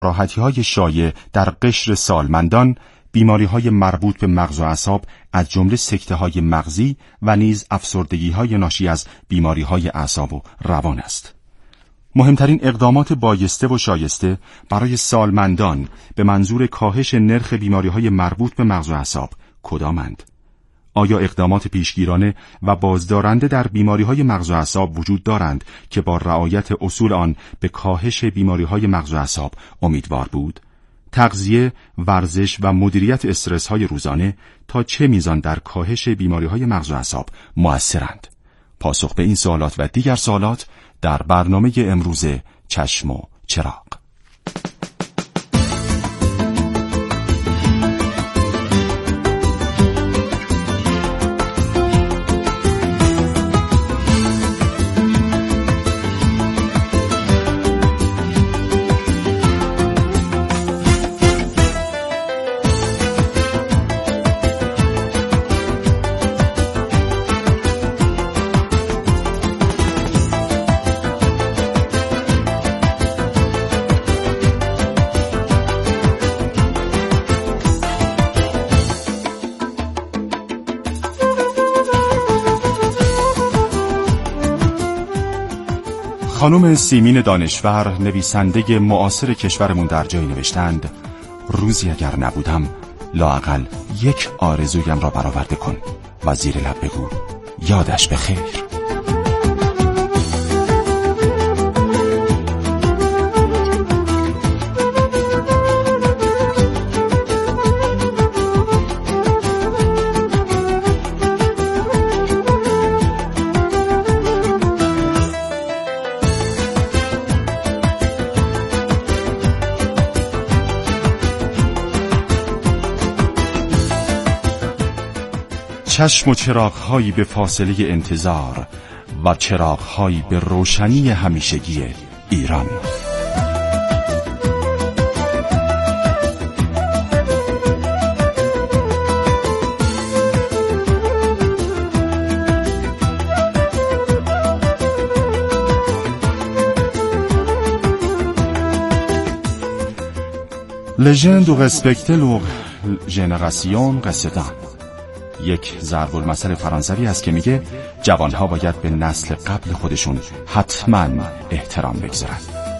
ناراحتی‌های شایع در قشر سالمندان، بیماری‌های مربوط به مغز و اعصاب از جمله سکته‌های مغزی و نیز افسردگی‌های ناشی از بیماری‌های اعصاب و روان است. مهمترین اقدامات بایسته و شایسته برای سالمندان به منظور کاهش نرخ بیماری‌های مربوط به مغز و اعصاب کدامند؟ آیا اقدامات پیشگیرانه و بازدارنده در بیماری‌های مغز و اعصاب وجود دارند که با رعایت اصول آن به کاهش بیماری‌های مغز و اعصاب امیدوار بود؟ تغذیه، ورزش و مدیریت استرس‌های روزانه تا چه میزان در کاهش بیماری‌های مغز و اعصاب مؤثرند؟ پاسخ به این سوالات و دیگر سوالات در برنامه امروز چشم و چراغ. خانم سیمین دانشور، نویسنده معاصر کشورمون، در جایی نوشتند: روزی اگر نبودم لااقل یک آرزویم را برآورده کن و زیر لب بگو یادش بخیر. چشم و چراغ‌هایی به فاصله انتظار و چراغ‌هایی به روشنی همیشگی ایران. لژند و رسپکت لور ژنراسیون قصدان. یک ضرب المثل فرانسوی است که میگه جوانها باید به نسل قبل خودشون حتما احترام بگذارن.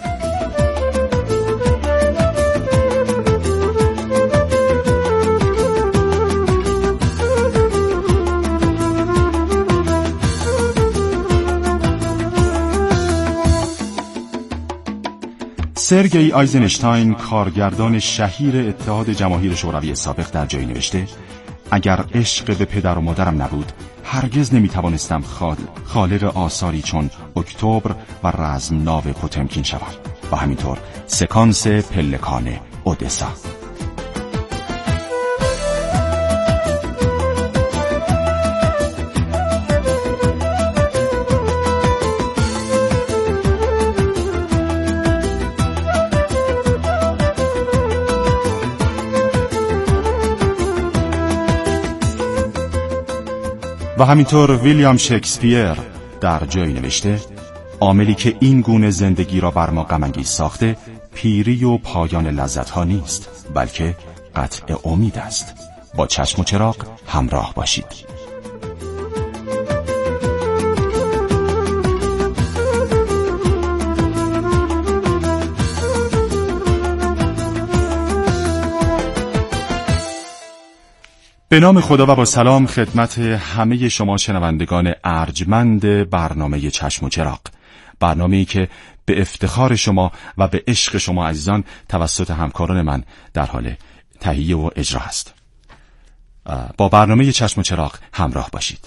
سرگئی آیزنشتاین، کارگردان شهیر اتحاد جماهیر شوروی سابق، در جایی نوشته: اگر عشق به پدر و مادرم نبود هرگز نمیتوانستم خالق آثاری چون اکتبر و رزمناو پوتمکین شوم و همینطور سکانس پلکان اودسا. و همینطور ویلیام شکسپیر در جایی نوشته: عاملی که این گونه زندگی را بر ما غم‌انگیز ساخته پیری و پایان لذت‌ها نیست، بلکه قطع امید است. با چشم و چراغ همراه باشید. به نام خدا و با سلام خدمت همه شما شنوندگان ارجمند برنامه چشم و چراغ، برنامه‌ای که به افتخار شما و به عشق شما عزیزان توسط همکاران من در حال تهیه و اجرا است. با برنامه چشم و چراغ همراه باشید.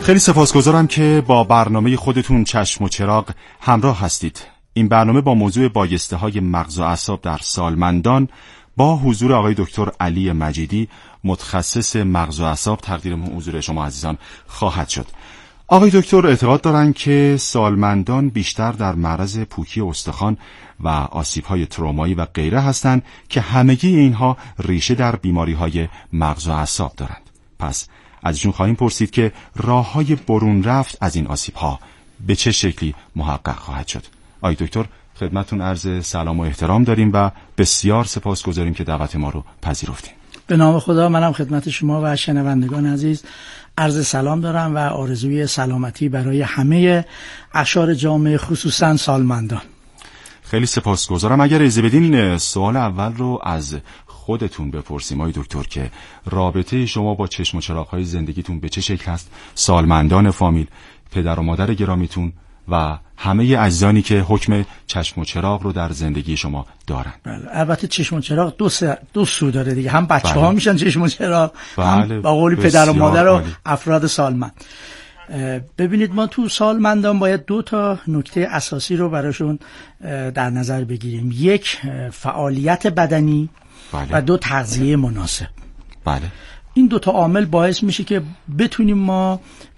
خیلی سپاسگزارم که با برنامه خودتون چشم و چراغ همراه هستید. این برنامه با موضوع بایسته‌های مغز و اعصاب در سالمندان با حضور آقای دکتر علی مجیدی متخصص مغز و اعصاب تقدیم حضور شما عزیزان خواهد شد. آقای دکتر اعتقاد دارند که سالمندان بیشتر در معرض پوکی استخوان و آسیب‌های ترومایی و غیره هستند که همگی اینها ریشه در بیماری‌های مغز و اعصاب دارند. پس ازشون خواهیم پرسید که راه‌های برون رفت از این آسیب‌ها به چه شکلی محقق خواهد شد. آقای دکتر خدمتتون عرض سلام و احترام داریم و بسیار سپاسگزاریم که دعوت ما رو پذیرفتیم. به نام خدا منم خدمت شما و شنوندگان عزیز عرض سلام دارم و آرزوی سلامتی برای همه اقشار جامعه خصوصا سالمندان. خیلی سپاسگزارم. اگر اجازه بدین سوال اول رو از خودتون بپرسیم آقای دکتر که رابطه شما با چشم و چراغ‌های زندگیتون به چه شکل است؟ سالمندان فامیل، پدر و مادر گرامیتون و همه عزیزانی که حکم چشم و چراغ رو در زندگی شما دارن. بله، البته چشم و چراغ دو سو داره دیگه، هم بچه‌ها میشن چشم و چراغ، هم با قول پدر و مادر و افراد سالمند. ببینید ما تو سالمندان باید 2 تا نکته اساسی رو براشون در نظر بگیریم. 1 فعالیت بدنی و 2 تغذیه مناسب. بله. این 2 تا عامل باعث میشه که بتونیم ما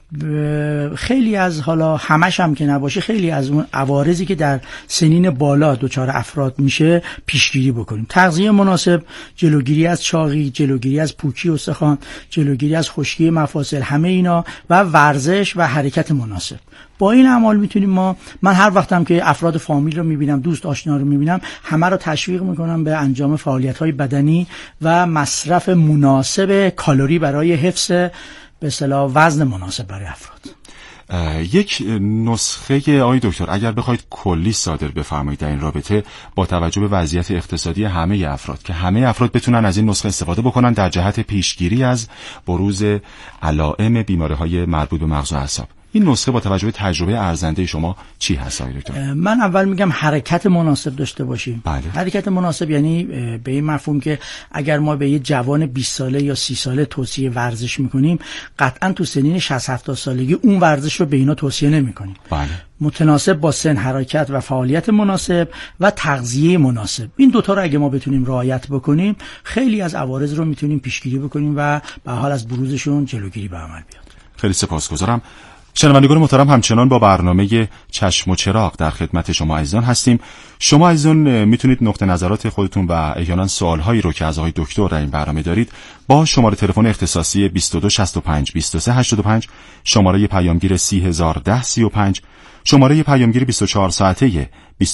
خیلی از، حالا همش هم که نباشه، خیلی از اون عوارضی که در سنین بالا دچار افراد میشه پیشگیری بکنیم. تغذیه مناسب، جلوگیری از چاقی، جلوگیری از پوکی استخوان، جلوگیری از خشکی مفاصل، همه اینا، و ورزش و حرکت مناسب. با این اعمال میتونیم من هر وقتم که افراد فامیل رو میبینم، دوست آشنا رو میبینم، همه رو تشویق میکنم به انجام فعالیت‌های بدنی و مصرف مناسب کالری برای حفظ به اصطلاح وزن مناسب برای افراد. یک نسخه آقای دکتر اگر بخواید کلی صادر بفرمایید در این رابطه با توجه به وضعیت اقتصادی همه افراد، که همه افراد بتونن از این نسخه استفاده بکنن در جهت پیشگیری از بروز علائم بیماری‌های مربوط به مغز و اعصاب، این نسخه با توجه به تجربه ارزنده شما چی هست آقای دکتر؟ من اول میگم حرکت مناسب داشته باشیم. بله. حرکت مناسب یعنی به این مفهوم که اگر ما به یه جوان 20 ساله یا 30 ساله توصیه ورزش میکنیم، قطعا تو سنین 60-70 سالگی اون ورزش رو به اینا توصیه نمیکنیم. بله. متناسب با سن، حرکت و فعالیت مناسب و تغذیه مناسب، این 2 تا رو اگه ما بتونیم رعایت بکنیم، خیلی از عوارض رو میتونیم پیشگیری بکنیم و به حال از بروزشون جلوگیری به عمل بیاد. خیلی سپاسگزارم. شنوندگان محترم، همچنان با برنامه چشم و چراغ در خدمت شما عزیزان هستیم. شما عزیزان میتونید نقطه نظرات خودتون و احیانا سوالهایی رو که از آقای دکتر در این برنامه دارید با شماره تلفن اختصاصی 2265 2385، شماره پیامگیر 3010335، شماره پیامگیر 24 ساعته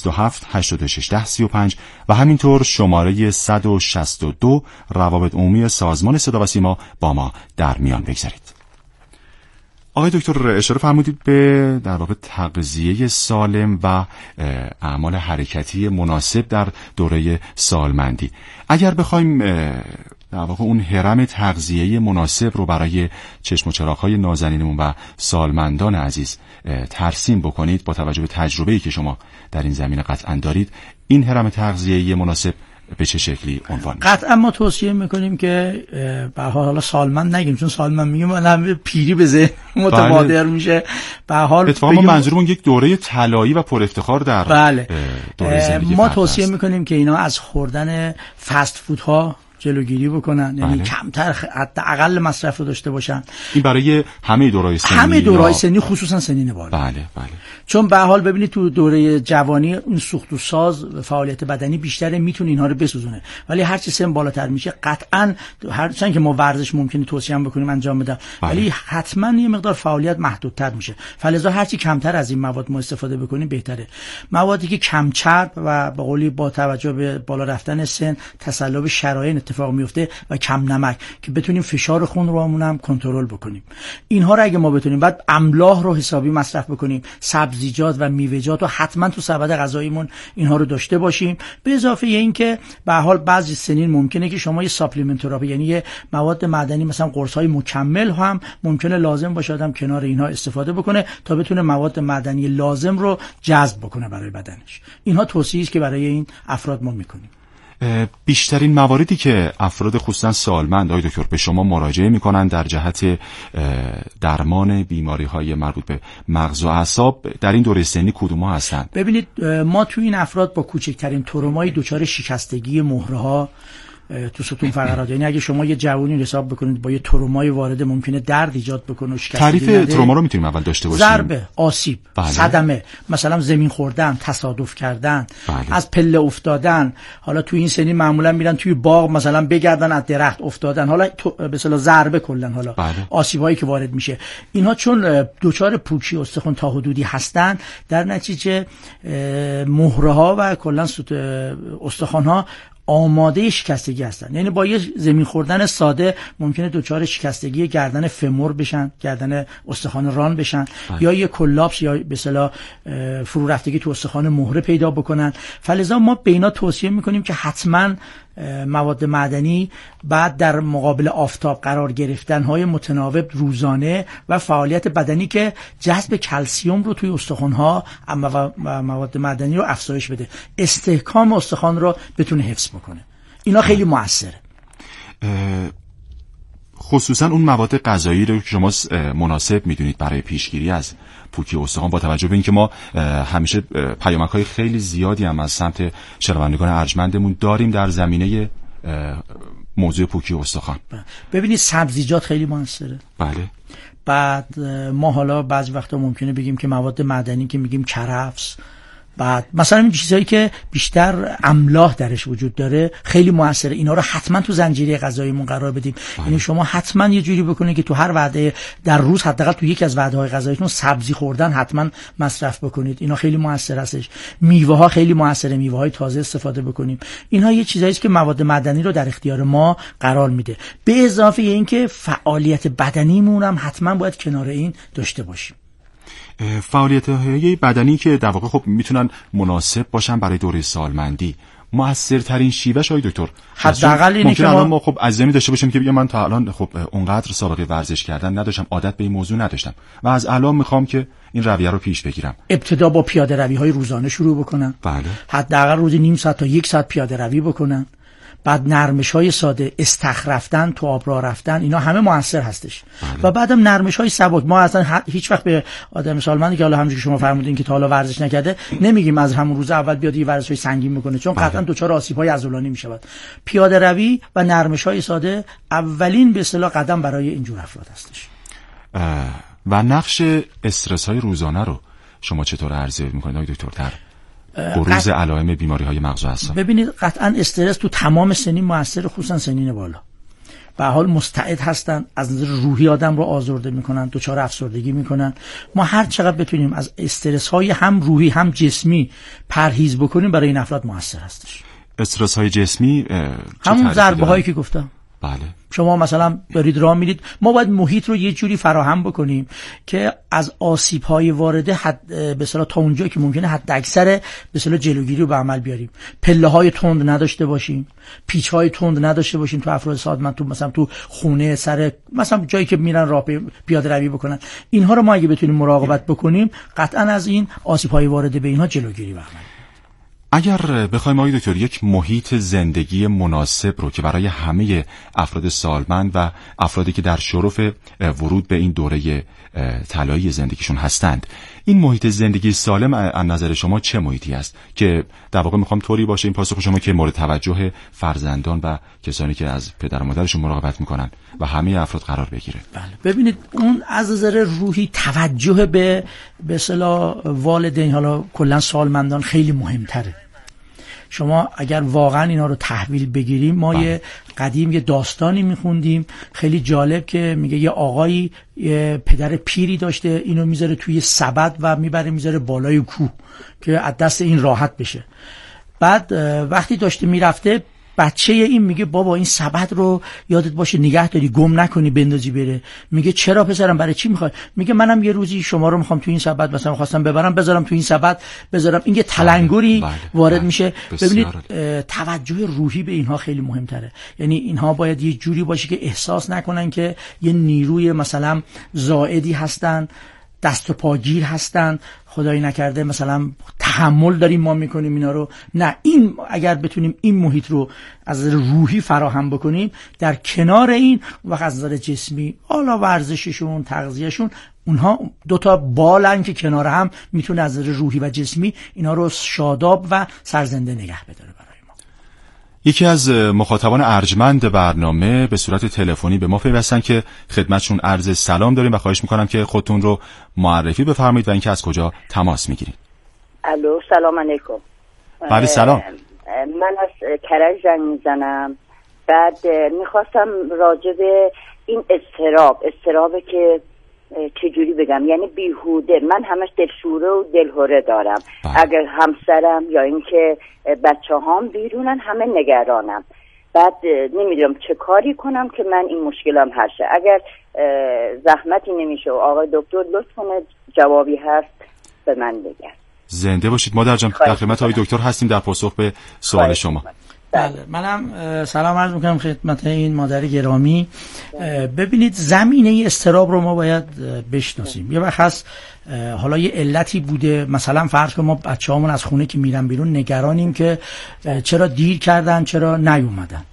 27861035 و همینطور شماره 162 روابط عمومی سازمان صدا و سیما با ما در میان بگذارید. آقای دکتر اشاره فرمودید به در واقع تغذیه سالم و اعمال حرکتی مناسب در دوره سالمندی. اگر بخوایم در واقع اون هرم تغذیه مناسب رو برای چشم و چراغ‌های نازنینمون و سالمندان عزیز ترسیم بکنید، با توجه به تجربه‌ای که شما در این زمینه قطعاً دارید، این هرم تغذیه مناسب به چه شکلی عنوان میشه؟ قطعا ما توصیه میکنیم که به حال سالمند نگیم، چون سالمند میگیم من پیری به ذهن متبادر میشه. به حال اتفاقا منظورمون یک دوره طلایی و پر افتخار در دوره زندگی ما توصیه میکنیم که اینا از خوردن فست فودها جلوگیری بکنن، یعنی کمتر حداقل مصرف رو داشته باشن. این برای همه دوره‌های سنی، همه دوره‌های سنی، خصوصا سنین بالا. بله بله. چون به حال ببینید تو دوره جوانی اون سوخت و ساز فعالیت بدنی بیشتره، میتونه اینها رو بسوزونه، ولی هر چی سن بالاتر میشه قطعاً هرچند که ما ورزش ممکنه توصیه هم بکنیم انجام بدن، ولی حتما یه مقدار فعالیت محدودتر میشه. فلذا هر چی کمتر از این مواد ما استفاده بکنیم بهتره. موادی که کم چرب و به قولی با توجه به بالا رفتن سن تصلب شرایین اتفاق میفته و کم نمک، که بتونیم فشار خون رومون هم کنترل بکنیم. اینها رو اگه ما بتونیم، بعد املاح رو حسابی مصرف بکنیم، سبزیجات و میوه‌جات رو حتما تو سبد غذاییمون اینها رو داشته باشیم. به اضافه این که به هر حال بعضی سنین ممکنه که شما یه ساپلیمنت تراپی، یعنی یه مواد معدنی مثلا قرص‌های مکمل هم ممکنه لازم باشه آدم کنار اینها استفاده بکنه تا بتونه مواد معدنی لازم رو جذب بکنه برای بدنش. اینها توصیه‌ای است که برای این افراد ما میکنیم. بیشترین مواردی که افراد خصوصا سالمند آقای دکتر به شما مراجعه میکنن در جهت درمان بیماری‌های مربوط به مغز و اعصاب در این دوره سنی کدوم‌ها هستند؟ ببینید ما تو این افراد با کوچکترین ترومای دچار شکستگی مهره‌ها تو ستون فقرات، یعنی اگه شما یه جوونی حساب بکنید با یه ترومای وارد ممکنه درد ایجاد بکنه و شکستگی تعریف تروما رو میتونیم اول داشته باشیم؟ ضربه، آسیب، صدمه، مثلا زمین خوردن، تصادف کردن، از پله افتادن. حالا تو این سنی معمولا میرن توی باغ مثلا بگردن از درخت افتادن، حالا به اصطلاح ضربه کلا، حالا آسیبایی که وارد میشه اینها چون دچار پوکی استخوان تا حدودی هستن، در نتیجه مهره‌ها و کلا استخوان‌ها آماده شکستگی هستن. یعنی با یه زمین خوردن ساده ممکنه دچار شکستگی گردن فمور بشن، گردن استخوان ران بشن، یا یه کلاپس یا به اصطلاح فرو رفتگی تو استخوان مهره پیدا بکنن. فلذا ما به اینا توصیه میکنیم که حتما مواد معدنی بعد در مقابل آفتاب قرار گرفتن های متناوب روزانه و فعالیت بدنی که جذب کلسیم رو توی استخوان‌ها و مواد معدنی رو افزایش بده، استحکام استخوان رو بتونه حفظ بکنه. اینا خیلی موثره. خصوصا اون مواد غذایی رو که شما مناسب میدونید برای پیشگیری از پوکی استخوان، با توجه به اینکه ما همیشه پیامک‌های خیلی زیادی هم از سمت شنوندگان ارجمندمون داریم در زمینه موضوع پوکی استخوان. ببینید سبزیجات خیلی موثره. بله. بعد ما حالا بعضی وقتا ممکنه بگیم که مواد معدنی که میگیم کرفس، بعد مثلا این چیزایی که بیشتر املاح درش وجود داره خیلی موثره، اینا رو حتما تو زنجیره غذاییمون قرار بدیم. یعنی شما حتما یه جوری بکنید که تو هر وعده در روز حداقل تو یکی از وعده‌های غذاییتون سبزی خوردن حتما مصرف بکنید. اینا خیلی موثر هستش. میوه ها خیلی موثره، میوه های تازه استفاده بکنیم. اینها یه چیزایی است که مواد معدنی رو در اختیار ما قرار میده. به اضافه اینکه فعالیت بدنیمون هم حتما باید کنار این داشته باشیم. فعالیت‌های بدنی که در واقع خب میتونن مناسب باشن برای دوره سالمندی، موثرترین شیوهش آقای دکتر حداقل اینه که ما خب عزمی داشته باشیم که بگم من تا الان خب اونقدر سابقه ورزش کردن نداشتم، عادت به این موضوع نداشتم و از الان میخوام که این رویه رو پیش بگیرم. ابتدا با پیاده روی های روزانه شروع بکنن. بله. حداقل روزی نیم ساعت تا یک ساعت پیاده روی بکنن. بعد نرمش‌های ساده، استخر رفتن، تو آب راه رفتن، اینا همه موثر هستش. و بعدم نرمش‌های سبک. ما اصلا هیچ وقت به آدم سالمندی که حالا همونجوری که شما فرمودین که تا حالا ورزش نکرده نمیگیم از همون روز اول بیاد یه ورزش‌های سنگین بکنه، چون قطعا دچار آسیب‌های عضلانی میشود. پیاده روی و نرمش‌های ساده اولین به اصطلاح قدم برای اینجور افراد هستش. و نقش استرس‌های روزانه رو شما چطور ارزیابی می‌کنید آقای دکتر در بروز علائم بیماری‌های مغز و اعصاب؟ ببینید قطعا استرس تو تمام سنین موثر، خصوصا سنین بالا. به حال مستعد هستن، از نظر روحی آدم رو آزرده میکنن، دچار افسردگی میکنن. ما هر چقدر بتونیم از استرس های هم روحی هم جسمی پرهیز بکنیم برای این افراد موثر هستش. استرس های جسمی همون ضربه هایی که گفتم. بله. شما مثلا دارید راه میرید، ما باید محیط رو یه جوری فراهم بکنیم که از آسیب‌های وارده به اصطلاح تا اونجایی که ممکنه حد اکثر به اصطلاح جلوگیری رو به عمل بیاریم. پله‌های تند نداشته باشیم، پیچ‌های تند نداشته باشیم تو افراد سالمند، تو مثلا تو خونه، سر مثلا جایی که میرن راه پیاده روی بکنن. اینها رو ما اگه بتونیم مراقبت بکنیم، قطعاً از این آسیب‌های وارده به اینها جلوگیری بکنیم. اگر بخوایم آقای دکتر یک محیط زندگی مناسب رو که برای همه افراد سالمند و افرادی که در شرف ورود به این دوره طلایی زندگیشون هستند، این محیط زندگی سالم از نظر شما چه محیطی است که در واقع میخوام طوری باشه این پاسخ شما که مورد توجه فرزندان و کسانی که از پدر و مادرشون مراقبت میکنن و همه افراد قرار بگیره؟ بله. ببینید اون از نظر روحی توجه به اصطلاح والدین، حالا کلا سالمندان، خیلی مهمتره. شما اگر واقعا اینا رو تحویل بگیریم، ما یه قدیم یه داستانی میخوندیم خیلی جالب که میگه یه آقایی یه پدر پیری داشته، اینو میذاره توی سبد و میذاره بالای کوه که از دست این راحت بشه. بعد وقتی داشته میرفته، بچه این میگه بابا این سبد رو یادت باشه نگه داری، گم نکنی، بندازی بره. میگه چرا پسرم، برای چی میخوای؟ میگه منم یه روزی شما رو میخوام تو این سبد مثلا خواستم ببرم، بذارم تو این سبد، بذارم. این یه تلنگری وارد میشه. ببینید توجه روحی به اینها خیلی مهمتره. یعنی اینها باید یه جوری باشه که احساس نکنن که یه نیروی مثلا زائدی هستن دست و پاگیر هستن، خدایی نکرده مثلا تحمل داریم ما میکنیم اینا رو. نه، این اگر بتونیم این محیط رو از نظر روحی فراهم بکنیم، در کنار این وقت از نظر جسمی حالا ورزششون، تغذیهشون، اونها دوتا بالن که کنار هم میتونه از نظر روحی و جسمی اینا رو شاداب و سرزنده نگه بداره برای ما. یکی از مخاطبان ارجمند برنامه به صورت تلفنی به ما پیوستن که خدمتشون عرض سلام داریم و خواهش میکنم که خودتون رو معرفی بفرمایید و اینکه از کجا تماس میگیرید. الو، سلام علیکم. بله سلام. من از کرج زنگ میزنم. بعد میخواستم راجع به این استرابه که چجوری بگم، یعنی بیهوده، من همش دلشوره و دلهوره دارم. اگر همسرم یا اینکه بچه‌هام بیرونن همه نگرانم. بعد نمیدونم چه کاری کنم که من این مشکلم حل شه. اگر زحمتی نمیشه و آقای دکتر لطف کنه جوابی هست به من بگن. زنده باشید مادر جان، در خدمت آقای دکتر هستیم در پاسخ به سوال شما. بله، منم سلام عرض میکنم خدمت این مادر گرامی. ببینید، زمینه اضطراب رو ما باید بشناسیم. یه وقت هست حالا یه علتی بوده، مثلا فرض کنیم ما بچه‌هامون از خونه که میرن بیرون نگرانیم که چرا دیر کردن، چرا نیومدن.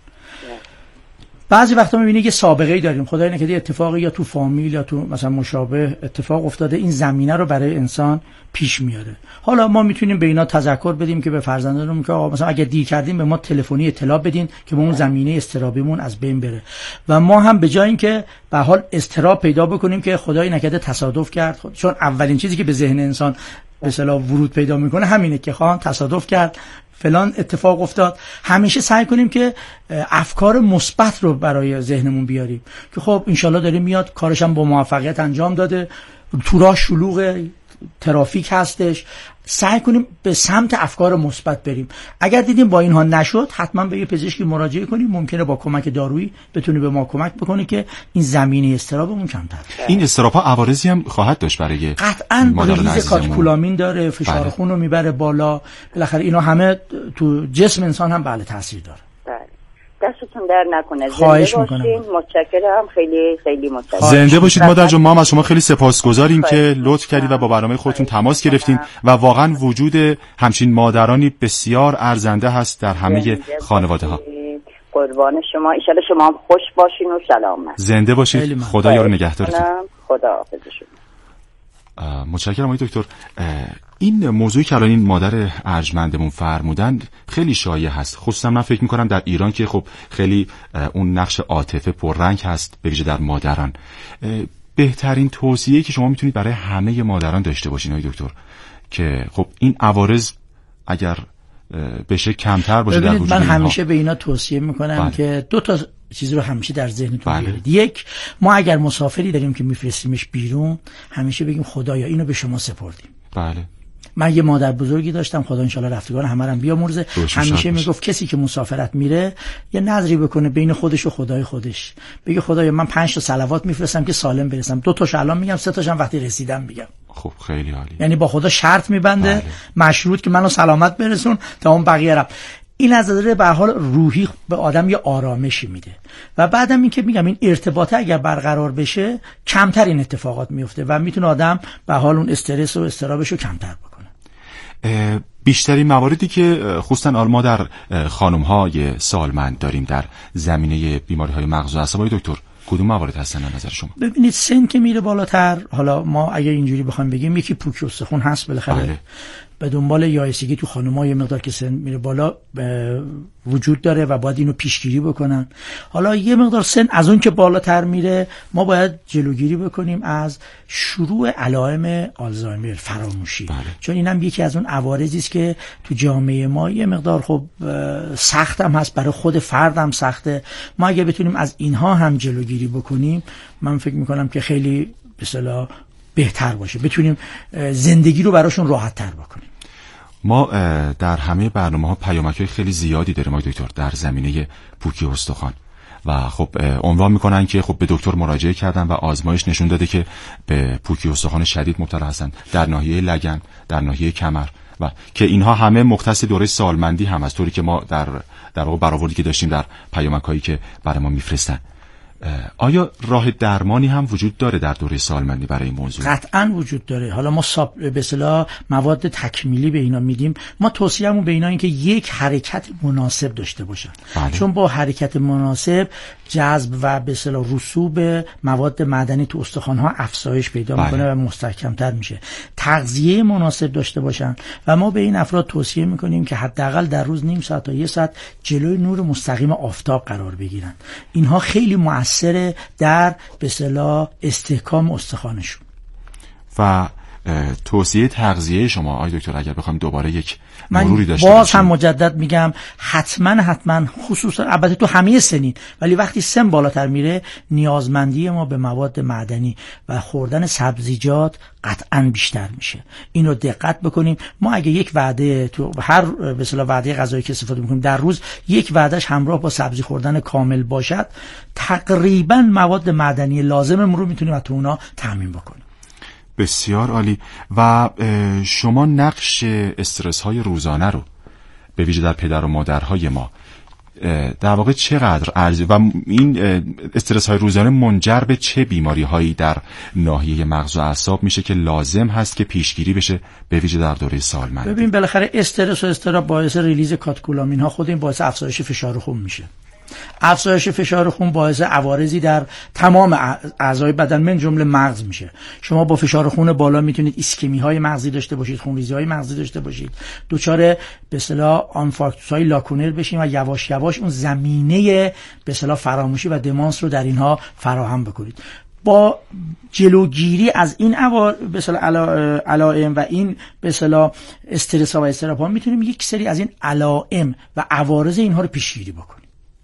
بعضی وقتا میبینی که سابقه‌ای داریم، خدای نکرده اتفاقی یا تو فامیل یا تو مثلا مشابه اتفاق افتاده، این زمینه رو برای انسان پیش میاره. حالا ما میتونیم به اینا تذکر بدیم که به فرزندانمون که آقا مثلا اگه دیر کردیم به ما تلفنی اطلاع بدین که با اون زمینه اضطرابیمون از بین بره. و ما هم به جای اینکه به حال اضطراب پیدا بکنیم که خدای نکرده تصادف کرد، چون اولین چیزی که به ذهن انسان به اصطلاح ورود پیدا میکنه همینه که خواهان تصادف کرد، فلان اتفاق افتاد. همیشه سعی کنیم که افکار مثبت رو برای ذهنمون بیاریم که خب انشالله داره میاد، کارش هم با موفقیت انجام داده، تو راه شلوغ ترافیک هستش. سعی کنیم به سمت افکار مثبت بریم. اگر دیدیم با اینها نشد، حتما به یه پزشکی مراجعه کنیم، ممکنه با کمک دارویی بتونه به ما کمک بکنه که این زمینه اضطرابمون کمتر بشه. این اضطراب‌ها عوارضی هم خواهد داشت برای قطعاً ریز کاتکولامین داره، فشار خون رو میبره بالا، بالاخره اینا همه تو جسم انسان هم بله تاثیر داره. دستتون در نکنه. خواهش میکنم. متشکرم، خیلی خیلی متشکرم. زنده باشید مادر جان. ما هم از شما خیلی سپاسگزاریم که لطف کردید و با برنامه خودتون تماس گرفتین و واقعا وجود همچین مادرانی بسیار ارزنده هست در همه خانواده‌ها. قربان شما، ان شاءالله شما هم خوش باشین و سلامت. زنده باشید. خدا یار نگهدارتون. خدا حافظ شما. متشکرم آقای دکتر. این موضوعی که الان این مادر ارجمندمون فرمودن خیلی شایع هست، خصوصا من فکر میکنم در ایران که خب خیلی اون نقش عاطفه پررنگ هست به ویژه در مادران. بهترین توصیه‌ای که شما میتونید برای همه مادران داشته باشین آقای دکتر که خب این عوارض اگر بشه کمتر باشه در وجود من اینها. همیشه به اینا توصیه میکنم که دو تا چیز رو همیشه در ذهنتون بیارید. یک، ما اگر مسافری داریم که میفرستیمش بیرون، همیشه بگیم خدایا اینو به شما سپردیم. بله. من یه مادر بزرگی داشتم، خدا انشالله رفتگان همه رو بیامرزه، همیشه میگفت کسی که مسافرت میره یه نظری بکنه بین خودش و خدای خودش، بگه خدایا من 5 تا صلوات میفرستم که سالم برسم، 2 تاش الان میگم، 3 تاش هم وقتی رسیدم میگم. خب خیلی عالی. یعنی با خدا شرط میبنده مشروط که منو سلامت برسون تا اون بقیه رم. این از نظر به حال روحی به آدم یه آرامشی میده و بعدم این که میگم این ارتباطه اگر برقرار بشه کمتر این اتفاقات میفته و میتونه آدم به حال اون استرس و اضطرابش رو کمتر بکنه. بیشترین مواردی که خصوصا ما در خانم‌های سالمند داریم در زمینه بیماری‌های مغز و اعصاب دکتر کدوم موارد هستن از نظر شما؟ ببینید سن که میره بالاتر، حالا ما اگه اینجوری بخوایم بگیم یکی پوکی استخوان هست بالاخره، به دنبال یائسگی تو خانم‌ها یه مقدار که سن میره بالا وجود داره و باید اینو پیشگیری بکنن. حالا یه مقدار سن از اون که بالاتر میره ما باید جلوگیری بکنیم از شروع علائم آلزایمر، فراموشی. چون اینم یکی از اون عوارضی است که تو جامعه ما یه مقدار خب سخت هم هست، برای خود فرد هم سخته. ما اگه بتونیم از اینها هم جلوگیری بکنیم من فکر میکنم که خیلی به اصطلاح بهتر باشه، بتونیم زندگی رو براشون راحت تر بکنیم. ما در همه برنامه‌ها پیامک‌های خیلی زیادی داریم آقای دکتر در زمینه پوکی استخوان و خب عنوان میکنن که خب به دکتر مراجعه کردن و آزمایش نشون داده که به پوکی استخوان شدید مبتلا هستن در ناحیه لگن، در ناحیه کمر و که اینها همه مختص دوره سالمندی هم از طوری که ما در واقع برآوردی که داشتیم در پیامک‌هایی که برای ما میفرستن. آیا راه درمانی هم وجود داره در دوره سالمندی برای این موضوع؟ قطعاً وجود داره. حالا ما به اصطلاح مواد تکمیلی به اینا میدیم. ما توصیه‌مون به اینا این که یک حرکت مناسب داشته باشن. بله. چون با حرکت مناسب جذب و به اصطلاح رسوب مواد معدنی تو استخوان‌ها افزایش پیدا میکنه و مستحکم‌تر میشه. تغذیه مناسب داشته باشن و ما به این افراد توصیه میکنیم که حداقل در روز نیم ساعت تا 1 ساعت جلوی نور مستقیم آفتاب قرار بگیرن. اینها خیلی مؤثره در به اصطلاح استحکام استخوانشون. و توصیه تغذیه شما آقای دکتر اگر بخوایم دوباره یک مروری داشته باشیم، باز هم مجدد میگم حتما خصوصا البته تو همه سنین، ولی وقتی سن بالاتر میره نیازمندی ما به مواد معدنی و خوردن سبزیجات قطعا بیشتر میشه. اینو دقت بکنیم. ما اگه یک وعده تو هر به اصطلاح وعده غذایی که استفاده میکنیم در روز یک وعدهش همراه با سبزی خوردن کامل باشد، تقریبا مواد معدنی لازممون رو میتونیم از تو اونا تامین بکنیم. بسیار عالی. و شما نقش استرس های روزانه رو به ویژه در پدر و مادرهای ما در واقع چقدر ارزی و این استرس های روزانه منجر به چه بیماری هایی در ناحیه مغز و اعصاب میشه که لازم هست که پیشگیری بشه به ویژه در دوره سالمندی؟ ببین بالاخره استرس و اضطراب باعث ریلیز کاتکولامین ها خود این باعث افزایش فشار خون میشه. افزایش فشار خون باعث عوارضی در تمام اعضای بدن من جمله مغز میشه. شما با فشار خون بالا میتونید ایسکمی های مغزی داشته باشید، خونریزی های مغزی داشته باشید، دچار به اصطلاح آنفارکتوس های لاکونر بشین و یواش یواش اون زمینه به اصطلاح فراموشی و دمانس رو در اینها فراهم بکنید. با جلوگیری از این به اصطلاح علائم و این به اصطلاح استرس ها و اضطراب ها میتونیم یک سری از این علائم و عوارض اینها رو پیشگیری بکنیم.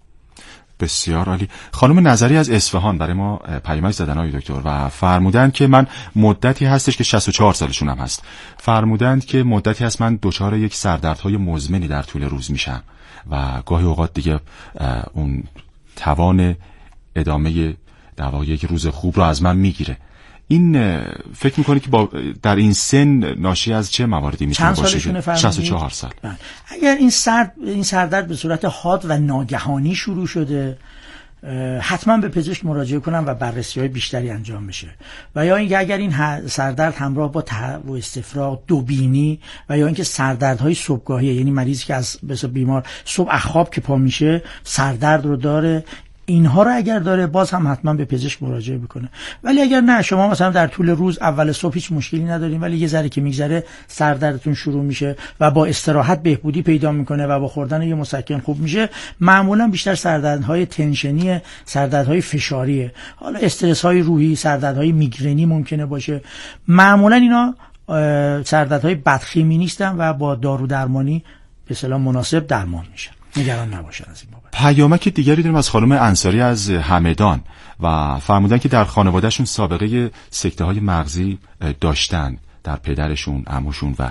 بسیار عالی. خانم نظری از اصفهان برای ما پیامک زدن آقای دکتر و فرمودند که من مدتی هستش که 64 سالشون هم هست، فرمودند که مدتی هست من دچار یک سردردهای مزمنی در طول روز میشم و گاهی اوقات دیگه اون توان ادامه در واقع یک روز خوب رو از من میگیره. این فکر میکنه که در این سن ناشی از چه مواردی میتونه باشه؟ 64 سال. اگر این سردرد به صورت حاد و ناگهانی شروع شده، حتما به پزشک مراجعه کنم و بررسی‌های بیشتری انجام بشه. و یا اینکه اگر این سردرد همراه با تهوع و استفراغ دوبینی و یا اینکه سردردهای صبحگاهی، یعنی مریضی که از بیمار صبح از خواب که پا میشه سردرد رو داره، اینها رو اگر داره باز هم حتما به پزشک مراجعه بکنه. ولی اگر نه، شما مثلا در طول روز اول صبح هیچ مشکلی ندارین ولی یه ذره که میگذره سردردتون شروع میشه و با استراحت بهبودی پیدا میکنه و با خوردن یه مسکن خوب میشه، معمولا بیشتر سردردهای تنشنی، سردردهای فشاریه. حالا استرس های روحی، سردردهای میگرنی ممکنه باشه. معمولا اینا سردردهای بدخیمی نیستن و با دارو درمانی به اصطلاح مناسب درمان میشن. نگران نباشن از این بابت. پیامک دیگری داریم از خانم انصاری از همدان و فرمودن که در خانوادهشون سابقه سکته‌های مغزی داشتن در پدرشون، عموشون و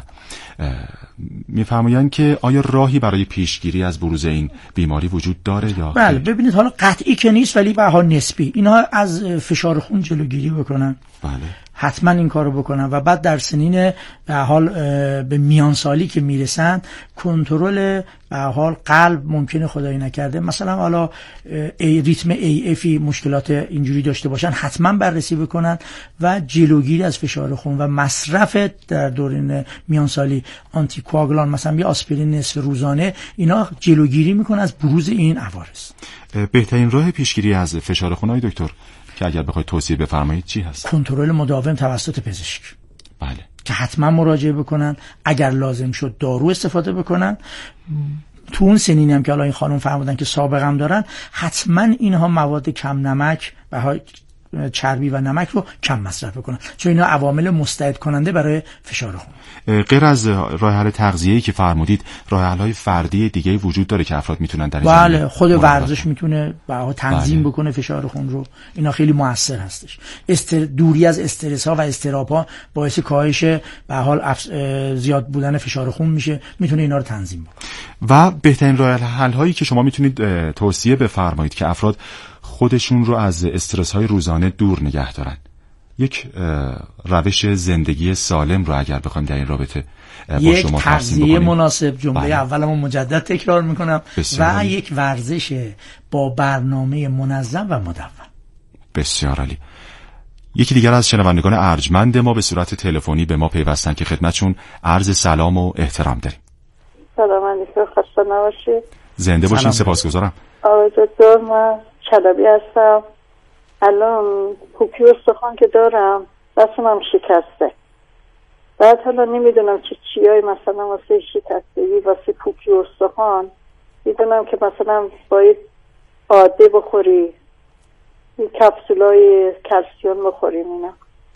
میفرمایند که آیا راهی برای پیشگیری از بروز این بیماری وجود داره یا بله؟ ببینید حالا قطعی که نیست ولی به هر حال نسبی. اینها از فشار خون جلوگیری بکنن. بله. حتما این کارو بکنن و بعد در سنین به حال به میان سالی که میرسن کنترل به حال قلب ممکنه خدایی نکرده مثلا حالا ریتم AFی مشکلات اینجوری داشته باشن، حتما بررسی بکنن و جلوگیری از فشار خون و مصرف در دوران میان سالی آنتی کوآگولان مثلا یه آسپرین نصف روزانه، اینا جلوگیری میکنه از بروز این عوارض. بهترین راه پیشگیری از فشار خون های دکتر که اگر بخواید توصیه بفرمایید چی هست؟ کنترل مداوم توسط پزشک. بله. که حتما مراجعه بکنن، اگر لازم شد دارو استفاده بکنن. تو اون سنینی هم که الان این خانم فرمودن که سابقه دارن، حتما اینها مواد کم نمک و چربی و نمک رو کم مصرف بکنن، چون اینا عوامل مستعد کننده برای فشار خون. غیر از راه حل تغذیه‌ای که فرمودید، راه حل‌های فردی دیگه وجود داره که افراد میتونن در این بله، خود ورزش میتونه تنظیم بکنه فشار خون رو. اینا خیلی موثر هستش. دوری از استرس ها و اضطراب ها باعث کاهش به حال زیاد بودن فشار خون میشه، میتونه اینا رو تنظیم بکنه. و بهترین راه حل هایی که شما میتونید توصیه بفرمایید که افراد خودشون رو از استرس های روزانه دور نگه دارن، یک روش زندگی سالم رو اگر بخوایم در این رابطه با شما یک تغذیه مناسب، جمله اولمو مجدد تکرار میکنم، و یک ورزش با برنامه منظم و مدون. بسیار عالی. یکی دیگر از شنوندگان ارجمند ما به صورت تلفنی به ما پیوستن که خدمتشون عرض سلام و احترام داریم. سلام علیکم، خسته نباشید. زنده باشین. سپاسگزارم. آقای دکتر، من چلبی هستم. الان پوکی استخوان که دارم دستم شکسته. بعد حالا نمیدونم چیایی مثلا واسه شکستگی واسه پوکی استخوان میدونم که مثلا باید عاده بخوری، کپسولای کلسیم بخوریم. اینا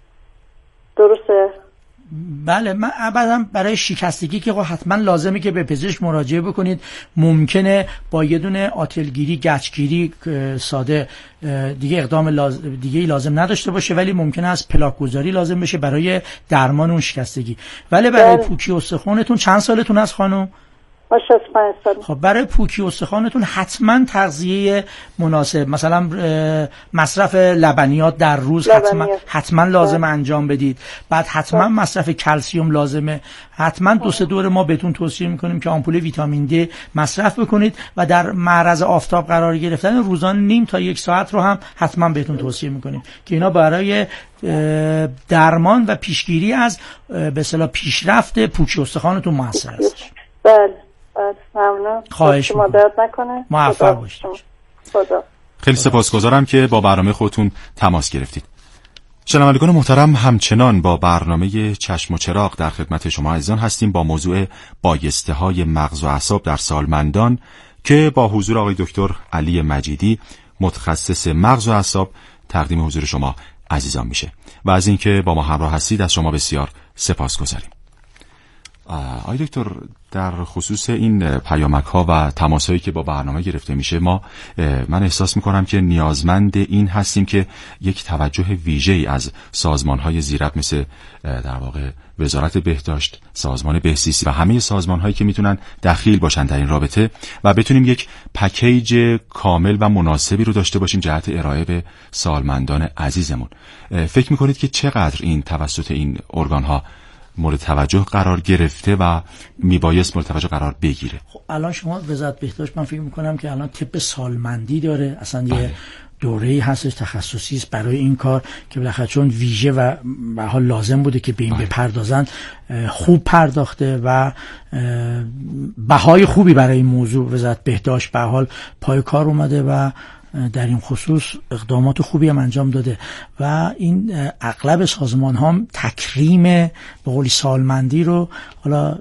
درسته؟ بله. من ابدا برای شکستگی که حتما لازمه که به پزشک مراجعه بکنید. ممکنه با یه دونه آتلگیری، گچگیری ساده دیگه اقدام دیگه لازم نداشته باشه، ولی ممکنه از پلاک گذاری لازم بشه برای درمان اون شکستگی. ولی برای پوکی استخوانتون چند سالتون است خانم؟ 65 سال. خب برای پوکی استخوانتون حتما تغذیه مناسب، مثلا مصرف لبنیات در روز حتما لازم انجام بدید. بعد حتما مصرف کلسیم لازمه. حتما 2-3 دور ما بهتون توصیه میکنیم که آمپول ویتامین دی مصرف بکنید و در معرض آفتاب قرار گرفتن روزانه نیم تا 1 ساعت رو هم حتما بهتون توصیه میکنیم که اینا برای درمان و پیشگیری از به اصطلاح پیشرفت پوکی استخوانتون موثر است. بله. ممنون. خواهش می‌کنم. مدد نکنه. موفق باشید. خدا. خیلی سپاسگزارم که با برنامه خودتون تماس گرفتید. شنوندگان محترم، همچنان با برنامه چشم و چراغ در خدمت شما عزیزان هستیم با موضوع بایسته‌های مغز و اعصاب در سالمندان که با حضور آقای دکتر علی مجیدی متخصص مغز و اعصاب تقدیم حضور شما عزیزان میشه و از اینکه با ما همراه هستید از شما بسیار سپاسگزاریم. آقای دکتر، در خصوص این پیامک ها و تماسایی که با برنامه گرفته میشه من احساس میکنم که نیازمند این هستیم که یک توجه ویژه‌ای از سازمان های زیرت مثل در واقع وزارت بهداشت، سازمان بهزیستی و همه سازمان هایی که میتونن دخیل باشن در این رابطه و بتونیم یک پکیج کامل و مناسبی رو داشته باشیم جهت ارائه به سالمندان عزیزمون. فکر میکنید که چقدر این توسط این ارگان ها مورد توجه قرار گرفته و میبایست مورد توجه قرار بگیره؟ خب الان شما وزارت بهداشت من فکر میکنم که الان طب سالمندی داره، اصلا یه دوره‌ای هستش تخصصی است برای این کار که بالاخره چون ویژه و به حال لازم بوده که به این بپردازن، خوب پرداخته و بهای خوبی برای این موضوع وزارت بهداشت به حال پای کار اومده و در این خصوص اقدامات خوبی هم انجام داده و این اغلب سازمان ها تکریم به قولی سالمندی رو حالا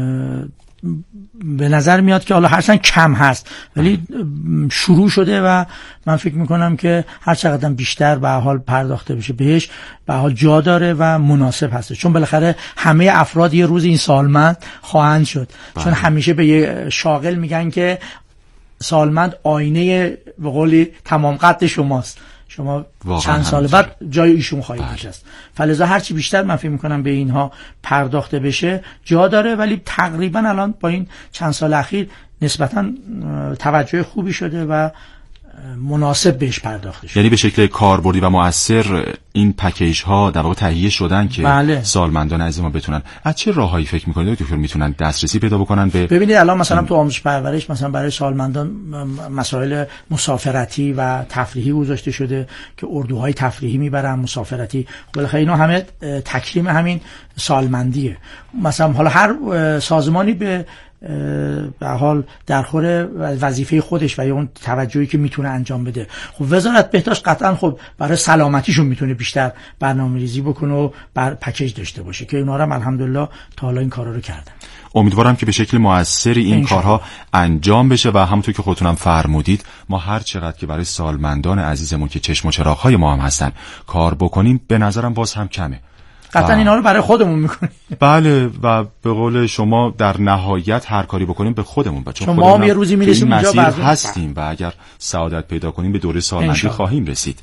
به نظر میاد که حالا هرچند کم هست ولی شروع شده و من فکر میکنم که هر چقدر بیشتر به حال پرداخته بشه بهش به حال جا داره و مناسب هست، چون بالاخره همه افراد یه روز این سالمند خواهند شد. چون همیشه به یه شاغل میگن که سالمند آینه به قولی تمام قد شماست، شما چند سال بعد جای ایشون خواهید نشست. فلذا هرچی بیشتر من فکر میکنم به اینها پرداخته بشه جا داره، ولی تقریبا الان با این چند سال اخیر نسبتا توجه خوبی شده و مناسب بهش پرداخته شده. یعنی به شکل کاربردی و مؤثر این پکیج ها در واقع تهیه شدن که سالمندان عزیز ما بتونن. از چه راههایی فکر میکنید دکتر میتونن دسترسی پیدا بکنن به؟ ببینید الان مثلا تو آموزش پرورش مثلا برای سالمندان مسائل مسافرتی و تفریحی گذاشته شده که اردوهای تفریحی میبرن مسافرتی. بالاخره اینا همه تکریم همین سالمندیه. مثلا حالا هر سازمانی به حال در خور وظیفه خودش و یا اون توجهی که میتونه انجام بده. خب وزارت بهداشت قطعا خب برای سلامتیشون میتونه بیشتر برنامه‌ریزی بکنه و بر پکیج داشته باشه که اونا هم الحمدلله تا حالا این کارا رو کردن. امیدوارم که به شکل موثری این کارها انجام بشه و همونطور که خودتونم فرمودید ما هر چقدر که برای سالمندان عزیزمون که چشم و چراغ‌های ما هم هستن کار بکنیم به نظرم باز هم کمه. قطعا اینا رو برای خودمون میکنیم. بله و به قول شما در نهایت هر کاری بکنیم به خودمون، چون ما هم یه روزی میرسیم اونجا هستیم و اگر سعادت پیدا کنیم به دوره سالمندی خواهیم رسید.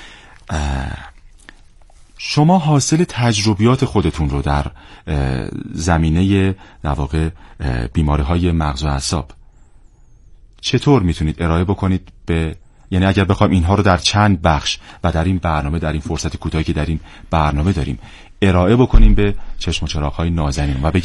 شما حاصل تجربیات خودتون رو در زمینه در واقع بیماری‌های مغز و اعصاب چطور میتونید ارائه بکنید به، یعنی اگر بخوایم اینها رو در چند بخش و در این برنامه در این فرصت کوتاهی که در این برنامه داریم ارائه بکنیم به چشم و چراغ‌های نازنین و